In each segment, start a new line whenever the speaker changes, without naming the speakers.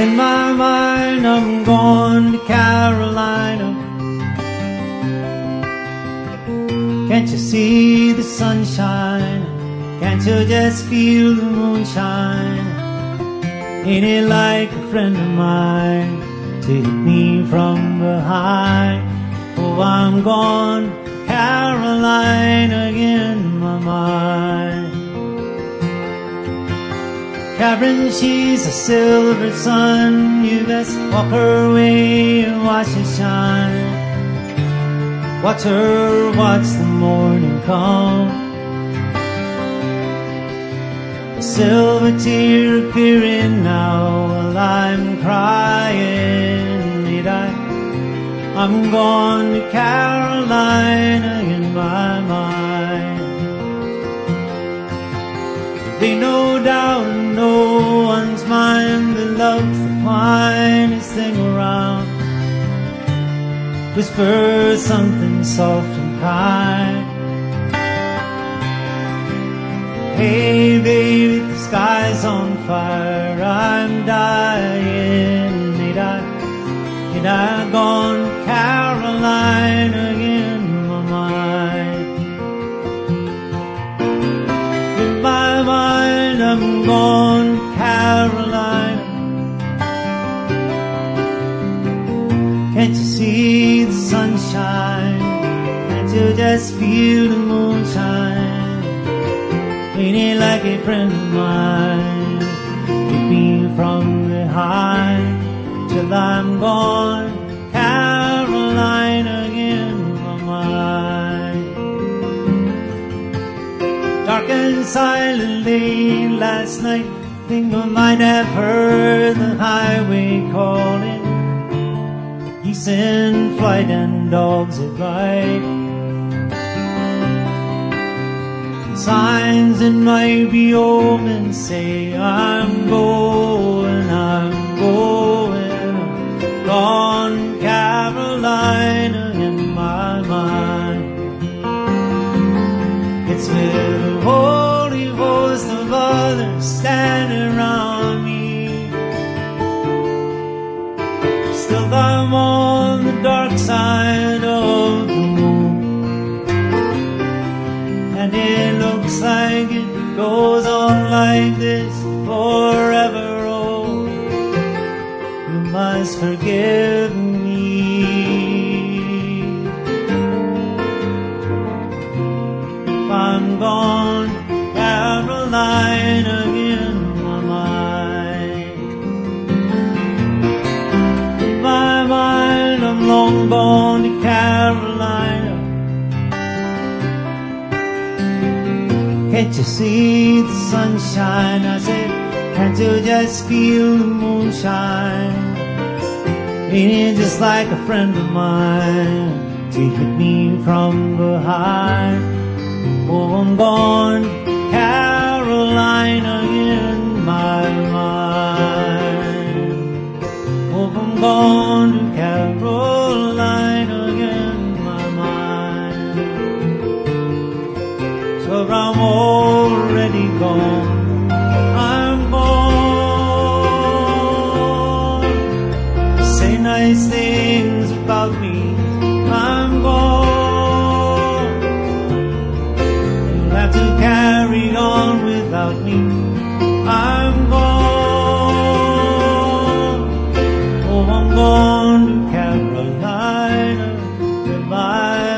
In my mind, I'm going to Carolina. Can't you see the sunshine? Can't you just feel the moonshine? Ain't it like a friend of mine to hit me from behind? Oh, I'm gone to Carolina in my mind. Catherine, she's a silver sun. You best walk her way and watch it shine. Watch her, watch the morning come. A silver tear appearing now while I'm crying. Need I'm gone to Carolina in my mind. There'll be no doubt in no one's mind that love's the finest thing around. Whisper something soft and kind. Hey baby, the sky's on fire, I'm dying. Need I gone to Carolina in my mind? In my mind, I'm gone to Carolina. Can't you see the sunshine? Can't you just feel the moonshine? Ain't it like a friend of mine? Keep me from behind till I'm gone, Carolina in my mind. Dark and silently last night, think I might have heard the highway calling. Geese in flight and dogs at ride. Signs that might be omens say I'm going, gone Carolina in my mind. It's with a holy host of others standing around me. Still I'm on the dark side of the moon, and it looks like it goes on like this forever. Oh, you must forgive me if I'm gone, Carolina in my mind. In my mind, I'm long gone to Carolina. Can't you see the sunshine? I said, can't you just feel the moonshine? Ain't it just like a friend of mine to hit me from behind? Oh, I'm gone, Carolina in my mind. Oh, I'm gone to Carolina in my mind. So I'm already gone. I'm gone. Say nice things about me. I'm gone. You'll have to carry on without me. I'm gone. Oh, I'm gone to Carolina in my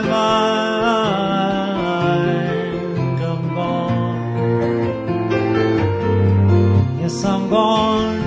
mind. I'm gone. Yes, I'm gone.